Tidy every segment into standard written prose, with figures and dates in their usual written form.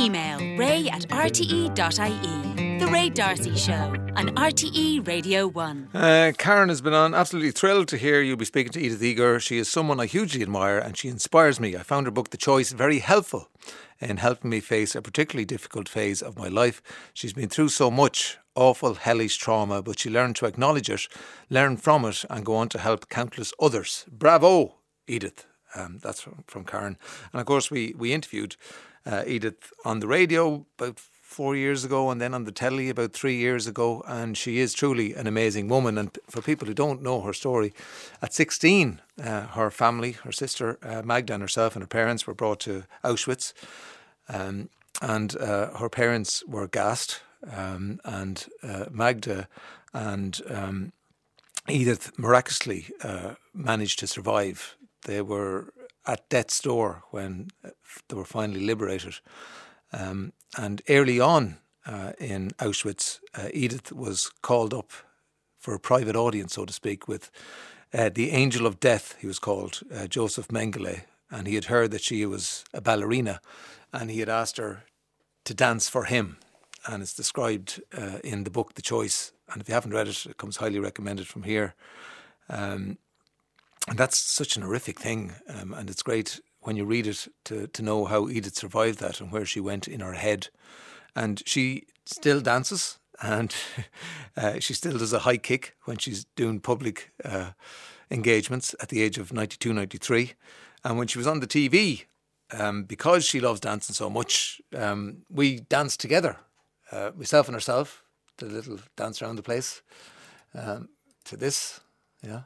Email ray@rte.ie. The Ray D'Arcy Show on RTE Radio 1. Karen has been on. Absolutely thrilled to hear you be speaking to Edith Eger. She is someone I hugely admire and she inspires me. I found her book, The Choice, very helpful in helping me face a particularly difficult phase of my life. She's been through so much awful, hellish trauma, but she learned to acknowledge it, learn from it and go on to help countless others. Bravo, Edith. That's from Karen. And of course we interviewed Edith on the radio about 4 years ago and then on the telly about 3 years ago, and she is truly an amazing woman. And for people who don't know her story, at 16 her family, her sister Magda and herself and her parents were brought to Auschwitz, and her parents were gassed, and Magda and Edith miraculously managed to survive. They were at death's door when they were finally liberated. And early on in Auschwitz, Edith was called up for a private audience, so to speak, with the Angel of Death, he was called, Joseph Mengele. And he had heard that she was a ballerina and he had asked her to dance for him. And it's described in the book, The Choice. And if you haven't read it, it comes highly recommended from here. And that's such an horrific thing. And it's great when you read it to know how Edith survived that and where she went in her head. And she still dances and she still does a high kick when she's doing public engagements at the age of 92, 93. And when she was on the TV, because she loves dancing so much, we danced together, myself and herself, did a little dance around the place to this, yeah.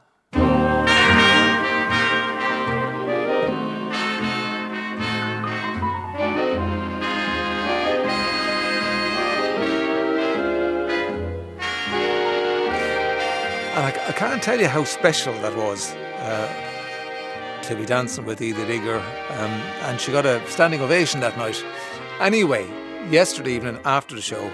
And I can't tell you how special that was to be dancing with Edith Eger. And she got a standing ovation that night. Anyway, yesterday evening after the show,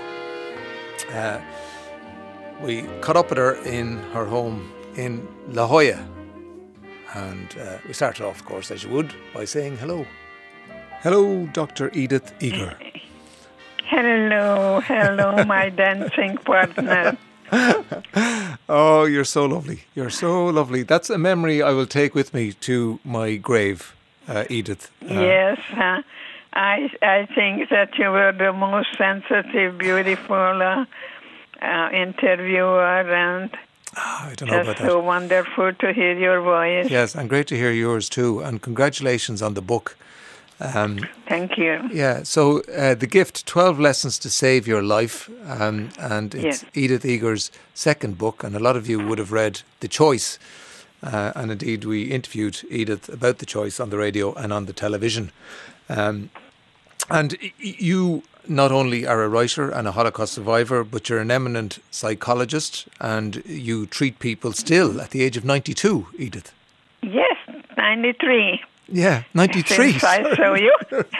we caught up with her in her home in La Jolla. And we started off, of course, as you would, by saying hello. Hello, Dr. Edith Eger. Hello, my dancing partner. Oh, you're so lovely. You're so lovely. That's a memory I will take with me to my grave, Edith. Yes, I think that you were the most sensitive, beautiful interviewer, and I don't know about that. So wonderful to hear your voice. Yes, and great to hear yours too. And congratulations on the book. Thank you. Yeah, so The Gift, 12 Lessons to Save Your Life, and it's Edith Eger's second book, and a lot of you would have read The Choice, and indeed we interviewed Edith about The Choice on the radio and on the television. And you not only are a writer and a Holocaust survivor, but you're an eminent psychologist, and you treat people still at the age of 92, Edith. Yes, 93. Yeah, 93. Since I saw you.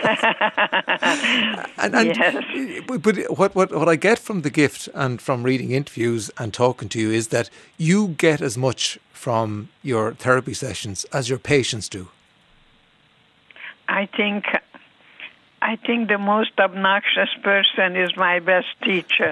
and yes. But what I get from The Gift and from reading interviews and talking to you is that you get as much from your therapy sessions as your patients do. I think the most obnoxious person is my best teacher.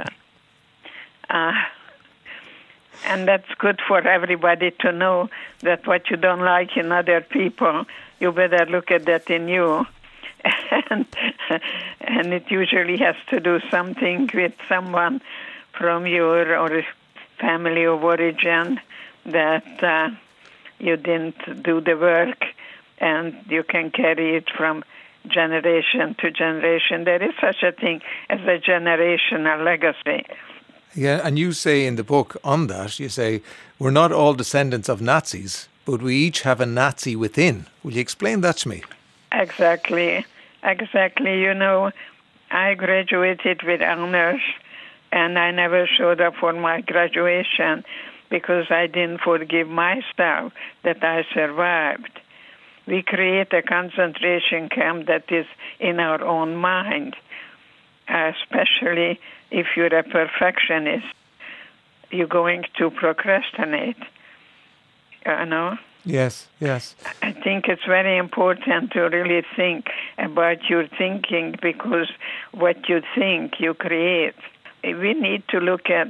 And that's good for everybody to know that what you don't like in other people, you better look at that in you. And it usually has to do something with someone from your or family of origin that you didn't do the work, and you can carry it from generation to generation. There is such a thing as a generational legacy. Yeah, and you say in the book on that, you say, we're not all descendants of Nazis, but we each have a Nazi within. Will you explain that to me? Exactly. You know, I graduated with honors, and I never showed up for my graduation because I didn't forgive myself that I survived. We create a concentration camp that is in our own mind, especially if you're a perfectionist. You're going to procrastinate, you know. Yes, yes. I think it's very important to really think about your thinking, because what you think, you create. We need to look at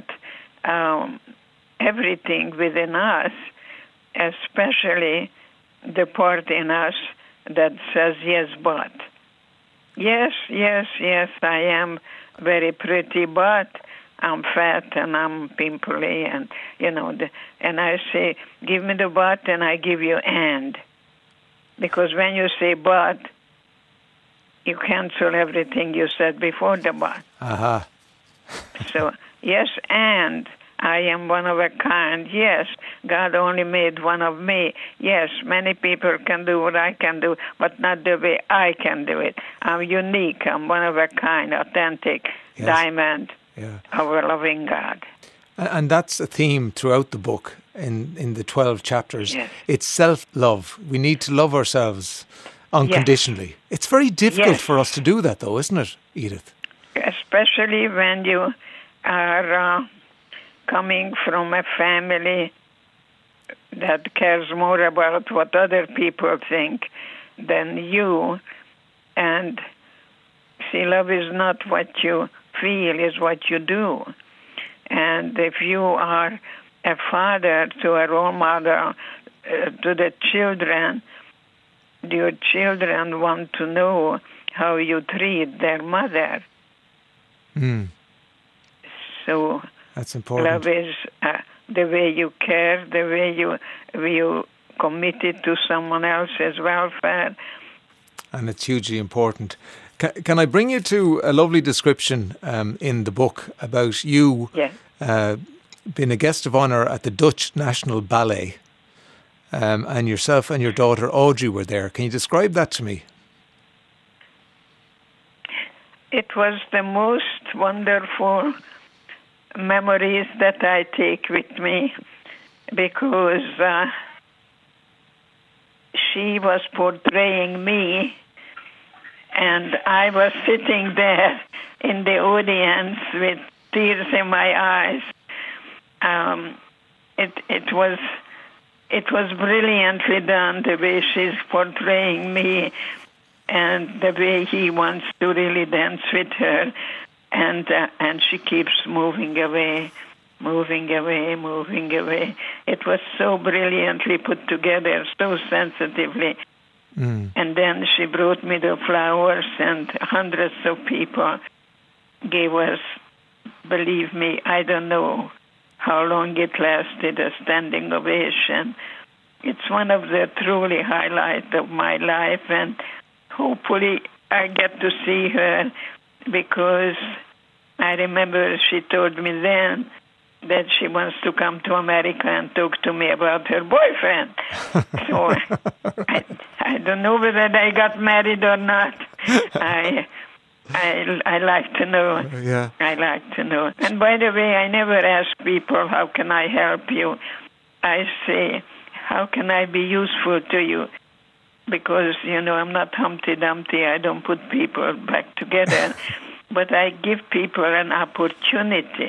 everything within us, especially the part in us that says yes, but. Yes, I am very pretty, but I'm fat and I'm pimply, and and I say, give me the but, and I give you and. Because when you say but, you cancel everything you said before the but. Aha. So, yes, and I am one of a kind. Yes, God only made one of me. Yes, many people can do what I can do, but not the way I can do it. I'm unique. I'm one of a kind, authentic, Yes. diamond, Yeah. our loving God. And that's a theme throughout the book in the 12 chapters. Yes. It's self-love. We need to love ourselves unconditionally. It's very difficult Yes. for us to do that, though, isn't it, Edith? Especially when you are coming from a family that cares more about what other people think than you. And see, love is not what you feel, is what you do. And if you are a father to a role model to the children, your children want to know how you treat their mother. So That's important. love is the way you care, the way you committed to someone else's welfare. And it's hugely important. Can I bring you to a lovely description in the book about you Yeah. being a guest of honour at the Dutch National Ballet, and yourself and your daughter Audrey were there. Can you describe that to me? It was the most wonderful memories that I take with me, because she was portraying me, and I was sitting there in the audience with tears in my eyes. It was brilliantly done, the way she's portraying me, and the way he wants to really dance with her, and she keeps moving away. It was so brilliantly put together, so sensitively. And then she brought me the flowers, and hundreds of people gave us, believe me, I don't know how long it lasted, a standing ovation. It's one of the truly highlights of my life, and hopefully I get to see her, because I remember she told me then that she wants to come to America and talk to me about her boyfriend. So I don't know whether they got married or not. I like to know. Yeah. I like to know. And by the way, I never ask people, how can I help you? I say, how can I be useful to you? Because, I'm not Humpty Dumpty. I don't put people back together. But I give people an opportunity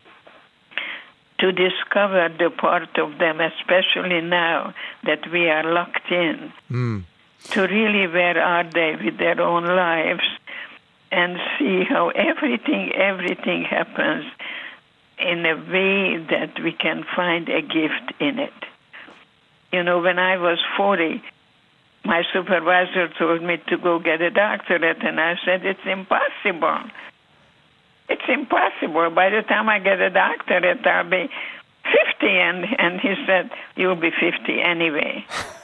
to discover the part of them, especially now that we are locked in, to really where are they with their own lives, and see how everything happens in a way that we can find a gift in it. When I was 40, my supervisor told me to go get a doctorate, and I said, it's impossible. It's impossible. By the time I get a doctorate, I'll be 50. And he said, you'll be 50 anyway.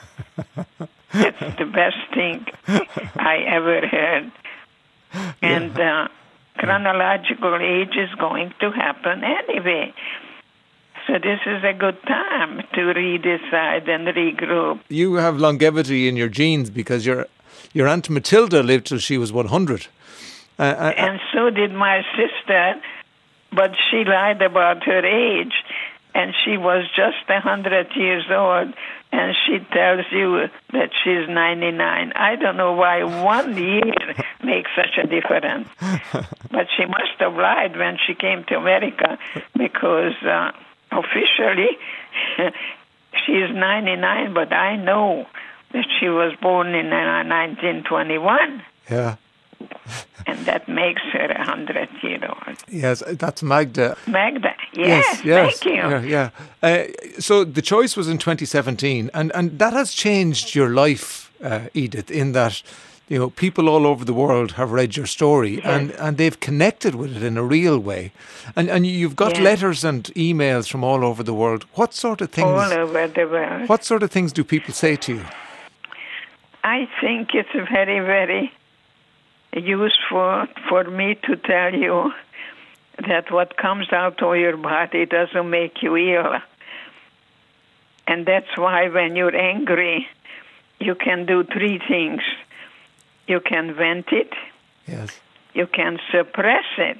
That's the best thing I ever heard. And chronological age is going to happen anyway. So this is a good time to redecide and regroup. You have longevity in your genes because your Aunt Matilda lived till she was 100. And so did my sister, but she lied about her age, and she was just 100 years old, and she tells you that she's 99. I don't know why 1 year makes such a difference. But she must have lied when she came to America, because officially she's 99, but I know that she was born in 1921. Yeah. And that makes her 100-year-old. Yes, that's Magda. Magda, yes. Thank you. Yeah. So The Choice was in 2017, and that has changed your life, Edith, in that, you know, people all over the world have read your story, Yes. and they've connected with it in a real way. And you've got letters and emails from all over the world. What sort of things? All over the world. What sort of things do people say to you? I think it's very, very useful for me to tell you that what comes out of your body doesn't make you ill. And that's why when you're angry, you can do three things. You can vent it. Yes. You can suppress it.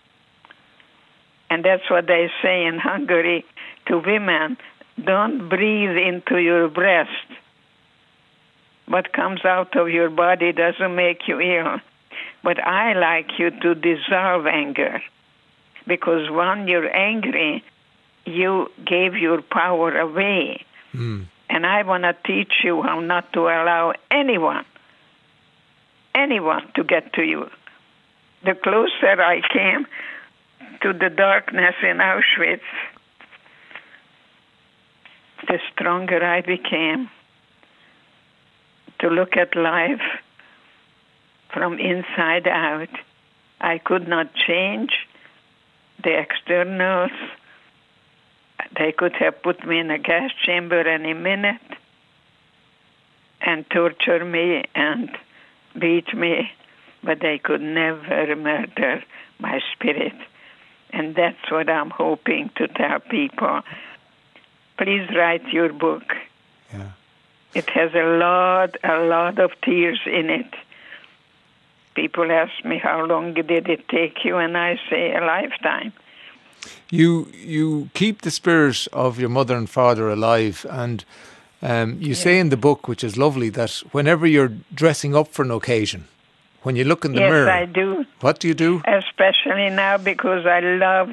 And that's what they say in Hungary to women. Don't breathe into your breast. What comes out of your body doesn't make you ill. But I like you to dissolve anger. Because when you're angry, you gave your power away. Mm. And I want to teach you how not to allow anyone to get to you. The closer I came to the darkness in Auschwitz, the stronger I became to look at life from inside out. I could not change the externals. They could have put me in a gas chamber any minute and torture me and beat me, but they could never murder my spirit. And that's what I'm hoping to tell people. Please write your book. Yeah. It has a lot of tears in it. People ask me, how long did it take you? And I say, a lifetime. You keep the spirit of your mother and father alive, and you say in the book, which is lovely, that whenever you're dressing up for an occasion, when you look in the mirror... Yes, I do. What do you do? Especially now, because I love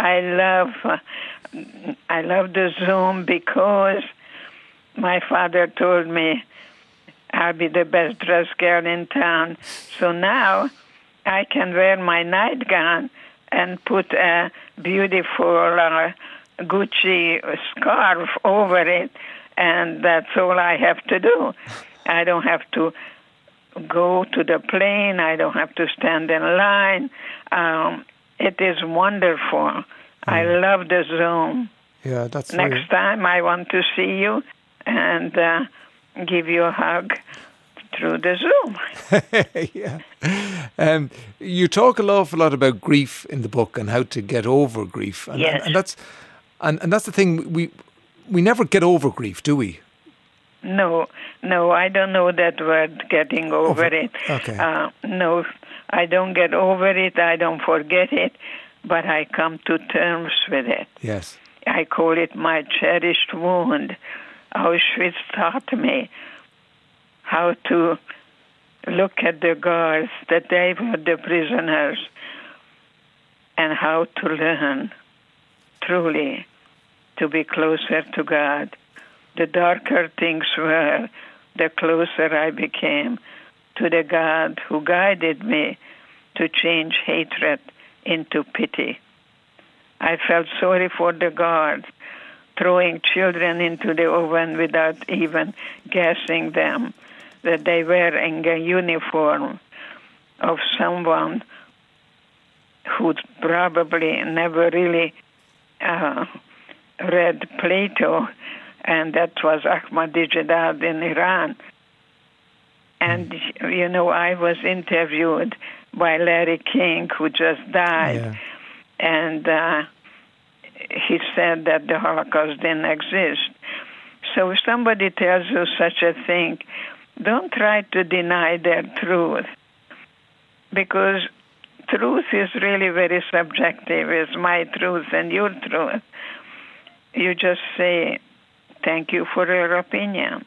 the Zoom, because my father told me I'll be the best dressed girl in town. So now I can wear my nightgown and put a beautiful Gucci scarf over it, and that's all I have to do. I don't have to go to the plane. I don't have to stand in line. It is wonderful. I love the Zoom. Yeah, that's Next time I want to see you and give you a hug through the Zoom. Yeah. You talk an awful lot about grief in the book and how to get over grief. And, yes. And that's the thing. We never get over grief, do we? No, I don't know that word, getting over it. Okay. No, I don't get over it. I don't forget it, but I come to terms with it. Yes. I call it my cherished wound. Auschwitz taught me how to look at the guards, that they were the prisoners, and how to learn truly to be closer to God. The darker things were, the closer I became to the God who guided me to change hatred into pity. I felt sorry for the guards, throwing children into the oven without even gassing them, that they were in a uniform of someone who probably never really read Plato, and that was Ahmadinejad in Iran. And, I was interviewed by Larry King, who just died. Yeah. And he said that the Holocaust didn't exist. So if somebody tells you such a thing, don't try to deny their truth, because truth is really very subjective. It's my truth and your truth. You just say, thank you for your opinion.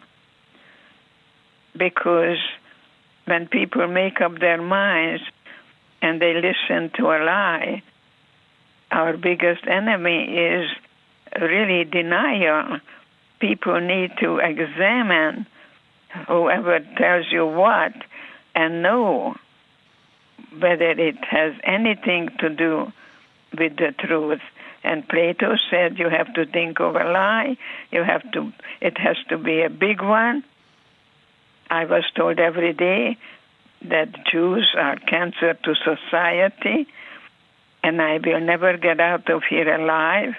Because when people make up their minds and they listen to a lie, our biggest enemy is really denial. people need to examine whoever tells you what and know whether it has anything to do with the truth. And Plato said you have to think of a lie. It has to be a big one. I was told every day that Jews are cancer to society, and I will never get out of here alive.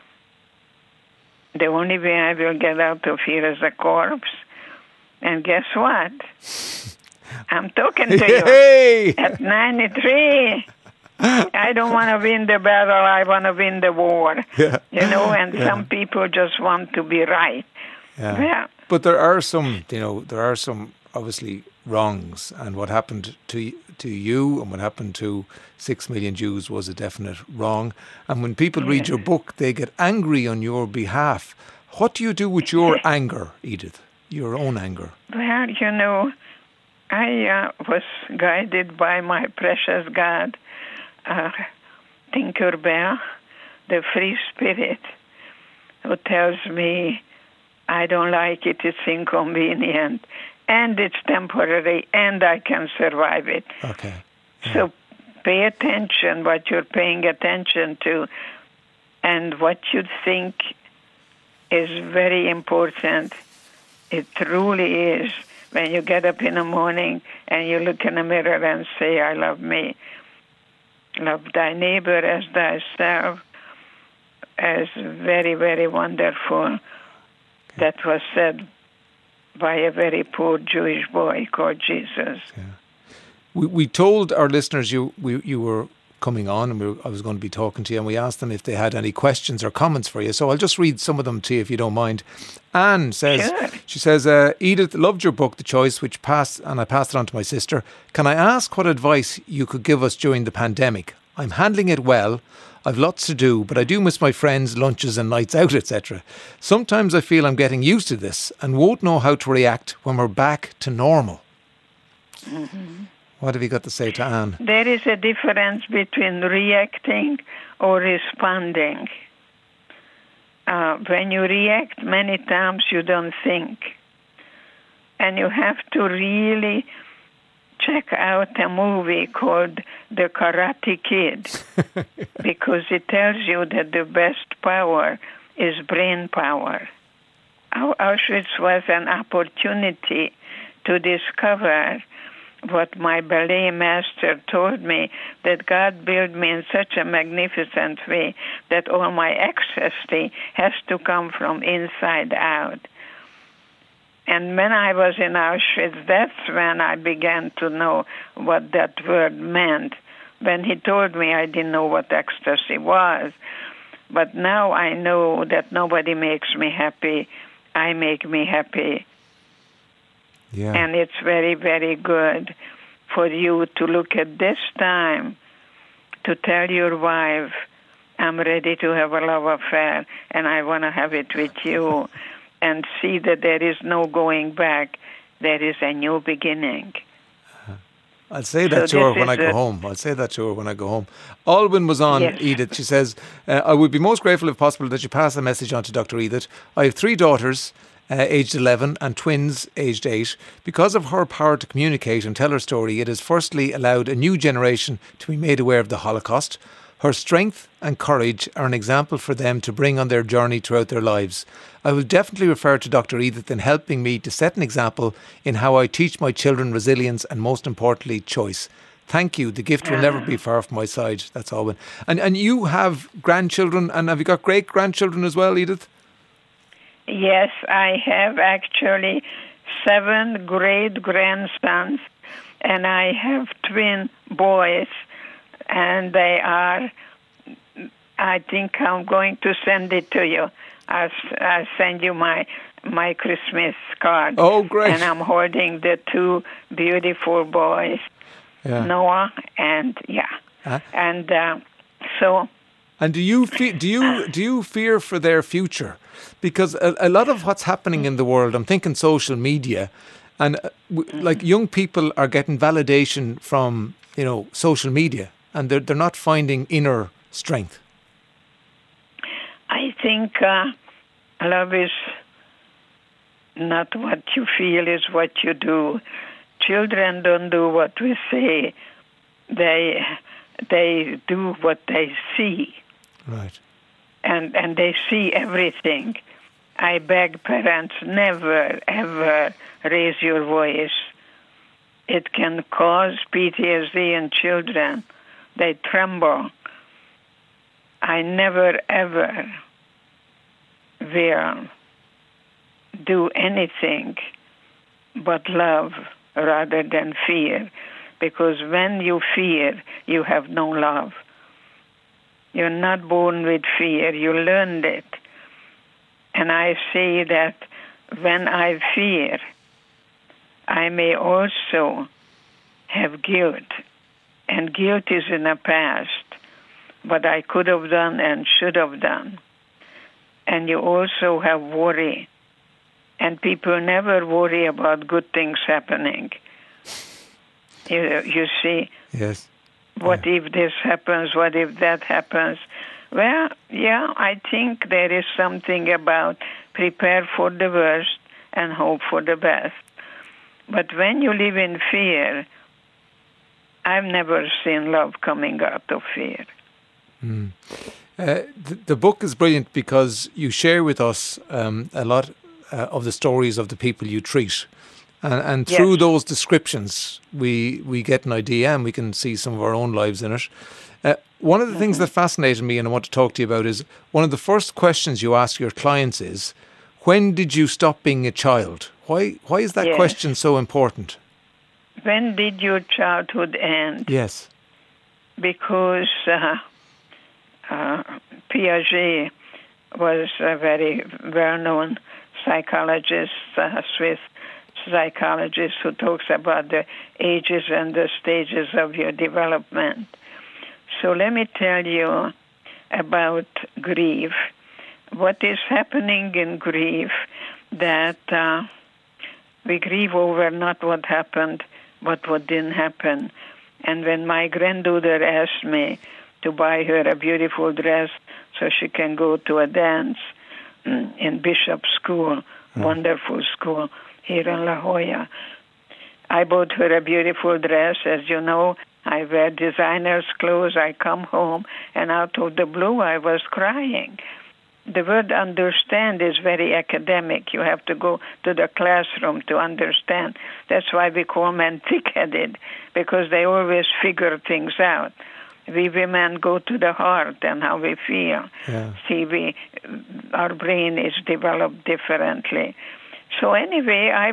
The only way I will get out of here is a corpse. And guess what? I'm talking to you at 93. I don't want to win the battle. I want to win the war. Yeah. And some people just want to be right. Yeah. Yeah. But there are some obviously wrongs, and what happened to you and what happened to 6 million Jews was a definite wrong. And when people read your book, they get angry on your behalf. What do you do with your anger, Edith? Your own anger? Well, I was guided by my precious God, Tinkerbell, the free spirit, who tells me I don't like it, it's inconvenient, and it's temporary, and I can survive it. Okay. Yeah. So pay attention what you're paying attention to, and what you think is very important. It truly is. When you get up in the morning and you look in the mirror and say, I love me. Love thy neighbor as thyself, is very, very wonderful. That was said by a very poor Jewish boy called Jesus. Yeah. We told our listeners you were coming on, and I was going to be talking to you, and we asked them if they had any questions or comments for you. So I'll just read some of them to you if you don't mind. Anne says, Sure. She says, Edith, loved your book, The Choice, which passed, and I passed it on to my sister. Can I ask what advice you could give us during the pandemic? I'm handling it well. I've lots to do, but I do miss my friends, lunches and nights out, etc. Sometimes I feel I'm getting used to this and won't know how to react when we're back to normal. Mm-hmm. What have you got to say to Anne? There is a difference between reacting or responding. When you react, many times you don't think. And you have to really check out a movie called The Karate Kid, because it tells you that the best power is brain power. Auschwitz was an opportunity to discover what my ballet master told me, that God built me in such a magnificent way that all my ecstasy has to come from inside out. And when I was in Auschwitz, that's when I began to know what that word meant. When he told me, I didn't know what ecstasy was. But now I know that nobody makes me happy. I make me happy. Yeah. And it's very, very good for you to look at this time to tell your wife, I'm ready to have a love affair, and I want to have it with you, and see that there is no going back. There is a new beginning. I'll say that to her when I go home. I'll say that to her when I go home. Alwyn was on, yes. Edith. She says, I would be most grateful if possible that you pass a message on to Dr. Edith. I have 3 daughters, aged 11, and twins aged 8. Because of her power to communicate and tell her story, it has firstly allowed a new generation to be made aware of the Holocaust. Her strength and courage are an example for them to bring on their journey throughout their lives. I will definitely refer to Dr. Edith in helping me to set an example in how I teach my children resilience and, most importantly, choice. Thank you. The gift will never be far from my side. That's Alwyn. And you have grandchildren, and have you got great-grandchildren as well, Edith? Yes, I have actually 7 great-grandsons, and I have twin boys, and they are, I think I'm going to send it to you. I'll send you my Christmas card. Oh, great. And I'm holding the 2 beautiful boys, Noah and, and so... And do you fear for their future? Because a lot of what's happening in the world, I'm thinking social media, and like young people are getting validation from, social media, and they're not finding inner strength. I think love is not what you feel is what you do. Children don't do what we say. They do what they see. Right. And they see everything. I beg parents, never, ever raise your voice. It can cause PTSD in children. They tremble. I never, ever will do anything but love rather than fear, because when you fear, you have no love. You're not born with fear, you learned it. And I say that when I fear, I may also have guilt. And guilt is in the past, what I could have done and should have done. And you also have worry. And people never worry about good things happening. You see? Yes. What if this happens? What if that happens? Well, yeah, I think there is something about prepare for the worst and hope for the best. But when you live in fear, I've never seen love coming out of fear. Mm. The book is brilliant because you share with us a lot of the stories of the people you treat. And through Yes. those descriptions, we get an idea and we can see some of our own lives in it. One of the things that fascinated me and I want to talk to you about is one of the first questions you ask your clients is, when did you stop being a child? Why is that Yes. question so important? When did your childhood end? Yes. Because Piaget was a very well-known psychologist, Swiss psychologist, who talks about the ages and the stages of your development. So let me tell you about grief. What is happening in grief, that we grieve over not what happened, but what didn't happen. And when my granddaughter asked me to buy her a beautiful dress so she can go to a dance in Bishop School, wonderful school here in La Jolla, I bought her a beautiful dress. As you know, I wear designer's clothes. I come home, and out of the blue, I was crying. The word understand is very academic. You have to go to the classroom to understand. That's why we call men thick-headed, because they always figure things out. We women go to the heart and how we feel. Yeah. See, our brain is developed differently. So anyway, I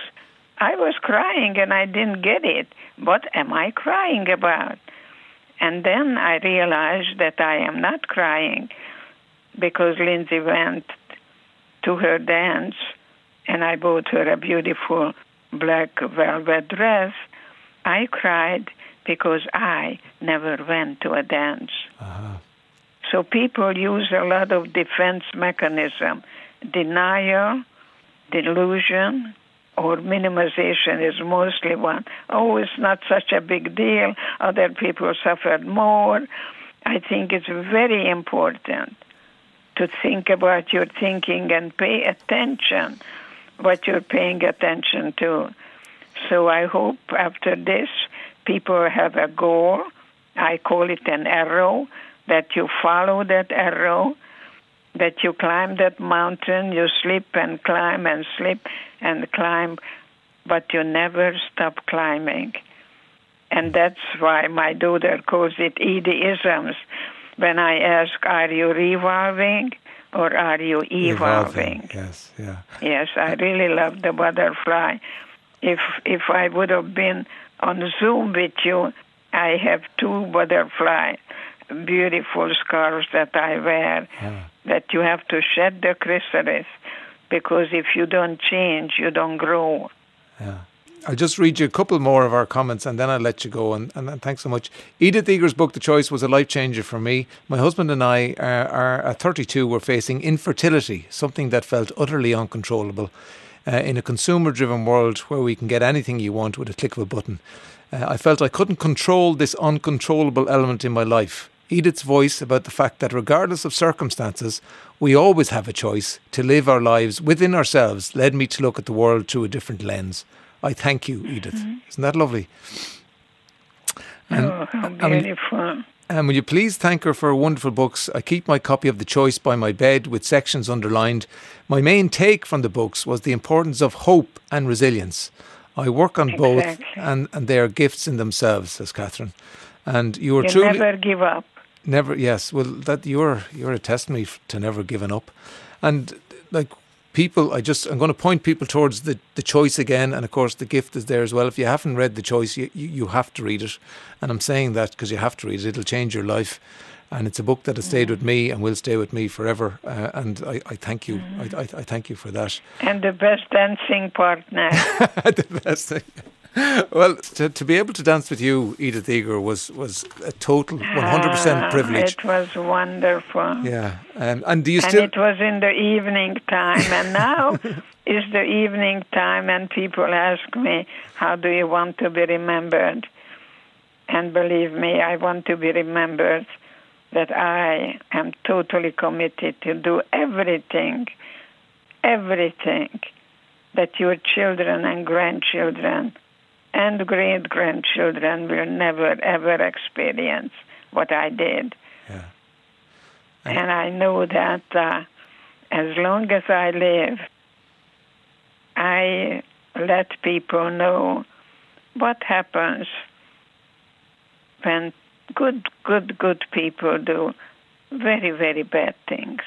was crying and I didn't get it. What am I crying about? And then I realized that I am not crying because Lindsay went to her dance and I bought her a beautiful black velvet dress. I cried because I never went to a dance. Uh-huh. So people use a lot of defense mechanism. Denial, delusion, or minimization is mostly one. Oh, it's not such a big deal. Other people suffered more. I think it's very important to think about your thinking and pay attention what you're paying attention to. So I hope after this, people have a goal. I call it an arrow, that you follow that arrow, that you climb that mountain, you slip and climb and slip and climb, but you never stop climbing. And that's why my daughter calls it Edie-isms. When I ask, are you revolving or are you evolving? Yes, yeah. Yes, I really love the butterfly. If I would have been on Zoom with you, I have 2 butterfly, beautiful scarves that I wear, that you have to shed the chrysalis, because if you don't change, you don't grow. Yeah. I'll just read you a couple more of our comments and then I'll let you go. And thanks so much. Edith Eger's book, The Choice, was a life changer for me. My husband and I are at 32, were facing infertility, something that felt utterly uncontrollable. In a consumer-driven world where we can get anything you want with a click of a button. I felt I couldn't control this uncontrollable element in my life. Edith's voice about the fact that regardless of circumstances, we always have a choice to live our lives within ourselves led me to look at the world through a different lens. I thank you, Edith. Isn't that lovely? How beautiful. And will you please thank her for her wonderful books? I keep my copy of The Choice by my bed with sections underlined. My main take from the books was the importance of hope and resilience. I work on both, and they are gifts in themselves, says Catherine. And you truly never give up. Never, yes. Well, that you're a testimony to never giving up. And like people, I'm going to point people towards the Choice again, and of course the gift is there as well. If you haven't read The Choice, you have to read it. And I'm saying that because you have to read it. It'll change your life. And it's a book that has stayed with me and will stay with me forever. And I thank you. I thank you for that. And the best dancing partner. The best thing. Well, to be able to dance with you, Edith Eger, was a total 100% privilege. It was wonderful. Yeah. And do you still... And it was in the evening time. And now is the evening time, and people ask me, how do you want to be remembered? And believe me, I want to be remembered that I am totally committed to do everything that your children and grandchildren and great-grandchildren will never, ever experience what I did. Yeah. And I know that as long as I live, I let people know what happens when good people do very, very bad things.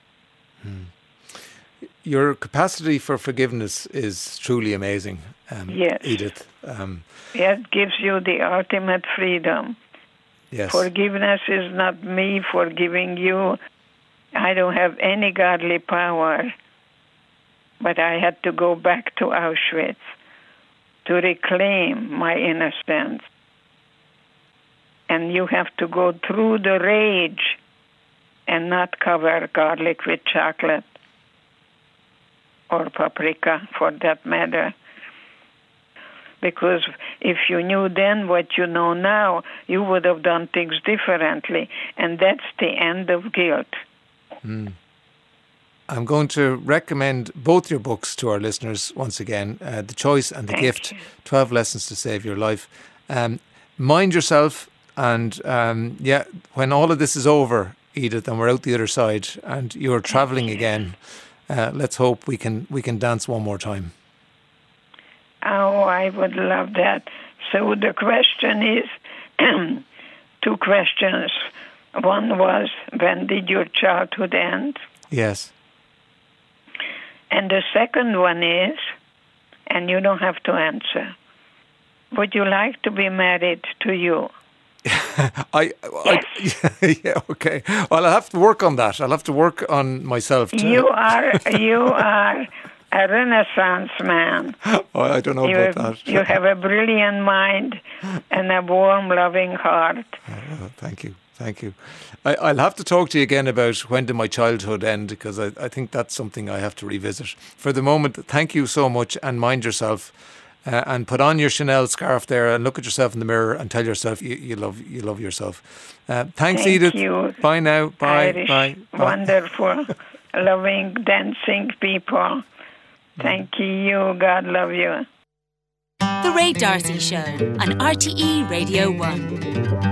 Your capacity for forgiveness is truly amazing, yes. Edith. It gives you the ultimate freedom. Yes. Forgiveness is not me forgiving you. I don't have any godly power, but I had to go back to Auschwitz to reclaim my innocence. And you have to go through the rage and not cover garlic with chocolate or paprika, for that matter. Because if you knew then what you know now, you would have done things differently. And that's the end of guilt. I'm going to recommend both your books to our listeners once again, The Choice and The Gift, 12 Lessons to Save Your Life. Mind yourself, and when all of this is over, Edith, and we're out the other side and you're travelling again, let's hope we can dance one more time. Oh, I would love that. So the question is, two questions. One was, when did your childhood end? Yes. And the second one is, and you don't have to answer, would you like to be married to you? Yeah, okay. Well, I'll have to work on that. I'll have to work on myself too. You are a Renaissance man. Oh, I don't know about that. You have a brilliant mind and a warm, loving heart. Oh, thank you. I'll have to talk to you again about when did my childhood end, because I think that's something I have to revisit. For the moment, thank you so much, and mind yourself. And put on your Chanel scarf there and look at yourself in the mirror and tell yourself you love yourself. Thanks, Thank Edith. You. Bye now. Bye. Irish, Bye. Wonderful, loving, dancing people. Thank you. God love you. The Ray D'Arcy Show on RTE Radio 1.